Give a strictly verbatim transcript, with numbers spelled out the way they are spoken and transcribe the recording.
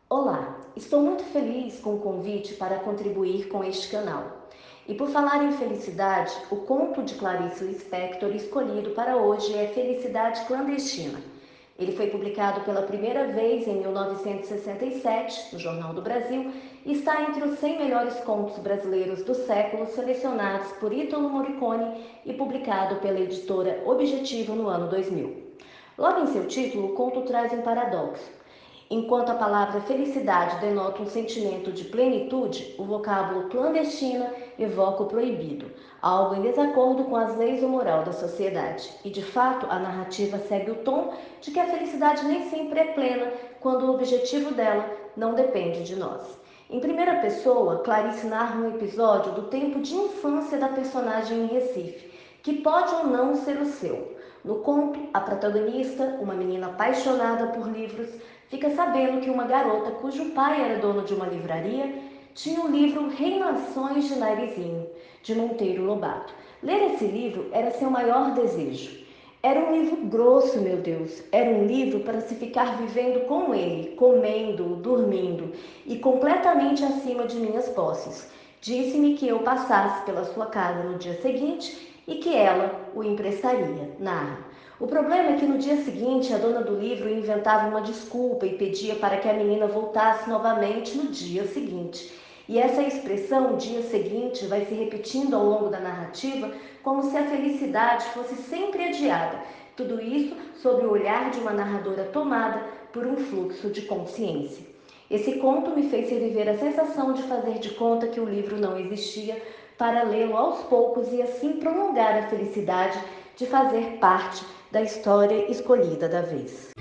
Olá, estou muito feliz com o convite para contribuir com este canal. E por falar em felicidade, o conto de Clarice Lispector escolhido para hoje é Felicidade Clandestina. Ele foi publicado pela primeira vez em mil novecentos e sessenta e sete no Jornal do Brasil e está entre os cem melhores contos brasileiros do século selecionados por Ítalo Morricone e publicado pela editora Objetivo no ano dois mil. Logo em seu título, o conto traz um paradoxo. Enquanto a palavra felicidade denota um sentimento de plenitude, o vocábulo clandestina evoca o proibido, algo em desacordo com as leis ou moral da sociedade. E de fato, a narrativa segue o tom de que a felicidade nem sempre é plena quando o objetivo dela não depende de nós. Em primeira pessoa, Clarice narra um episódio do tempo de infância da personagem em Recife, que pode ou não ser o seu. No conto, a protagonista, uma menina apaixonada por livros, fica sabendo que uma garota cujo pai era dono de uma livraria tinha o livro Reinações de Narizinho, de Monteiro Lobato. Ler esse livro era seu maior desejo. Era um livro grosso, meu Deus. Era um livro para se ficar vivendo com ele, comendo, dormindo e completamente acima de minhas posses. Disse-me que eu passasse pela sua casa no dia seguinte e que ela o emprestaria, narra. O problema é que no dia seguinte a dona do livro inventava uma desculpa e pedia para que a menina voltasse novamente no dia seguinte. E essa expressão, dia seguinte, vai se repetindo ao longo da narrativa como se a felicidade fosse sempre adiada. Tudo isso sob o olhar de uma narradora tomada por um fluxo de consciência. Esse conto me fez reviver a sensação de fazer de conta que o livro não existia para lê-lo aos poucos e assim prolongar a felicidade de fazer parte da história escolhida da vez.